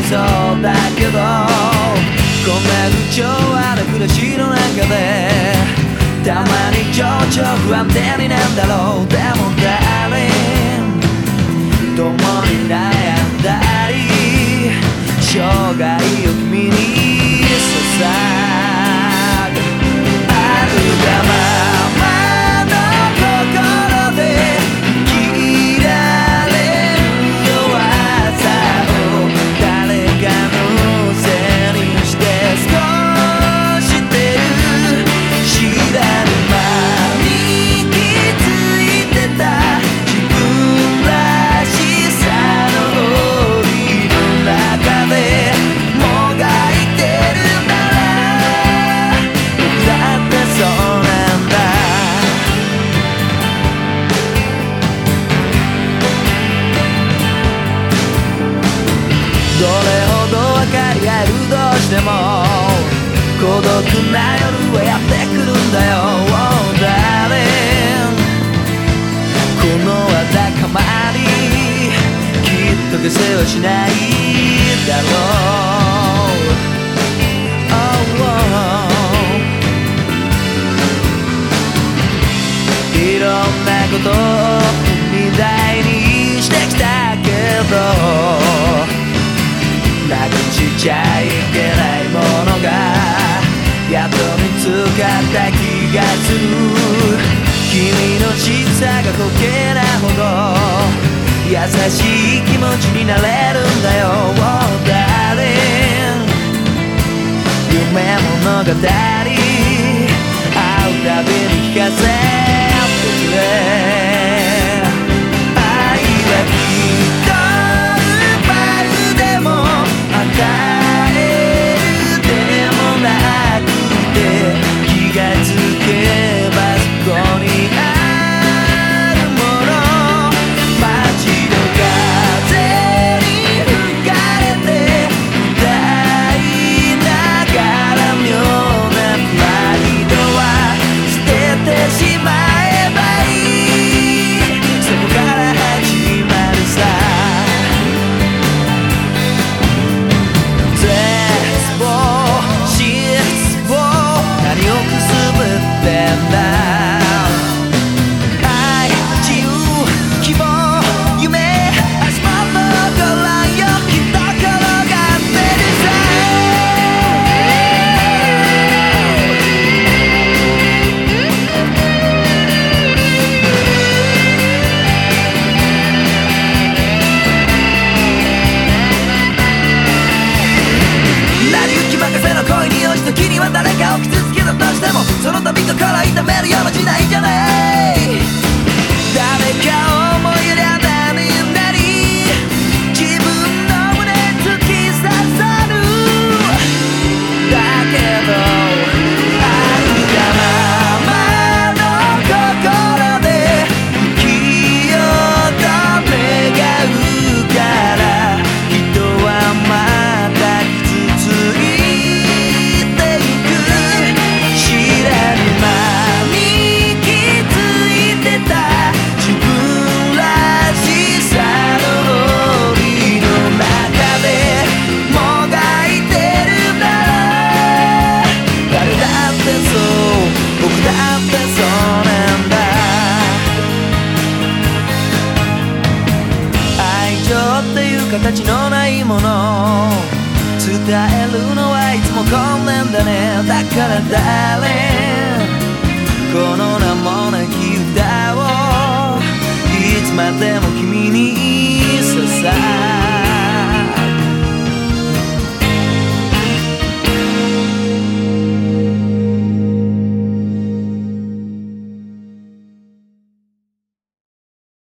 そうだけど、こんな不調和な暮らしの中でたまに情緒不安定になんだろう。でもDarling、共に悩んだり生涯を君に捧ぐ。あるがままの心で生きられる弱さを誰かのせいにして少し照る。知らぬ間に気づいてた自分らしさの檻の中でもがいてるなら僕だってそうなんだ。どれほど分かり合えるどうしても孤独な夜はやってくるんだよ、oh darling。 このわだかまりきっと消せはしないだろう、oh、いろんなことを踏み台にしてきたけどなくしちゃいけないものがやっと見つかった気がする。君の小さがこけなほど優しい気持ちになれるんだよ、oh darling。 夢物語会うたびに聞かせてくれ。愛はきっと奪うでも与えるでもなくて気がつけばそこにあるもの。街の風に吹かれて歌いながら妙なプライドは捨ててしまえばいい。そこから始まるさ。絶望失望何をくすぶってんだ。愛自由希望夢足元ご覧よきっと転がってるさ。成り行き任せの恋に落ちた時は誰かを傷つけたとしてもその度心痛めるような時代じゃない。誰かを思いやりゃダメになり自分の胸突き刺さる。だけどあるがままの心で生きようと願うから人はまた傷ついていく。知らぬ間に気づいてた自分らしさの檻の中でもがいてるなら誰だってそう僕だってそうなんだ。愛情っていう形のないもの伝えるのはいつも困難だね。だからDarling、この名もなき歌をいつまでも君に捧ぐ。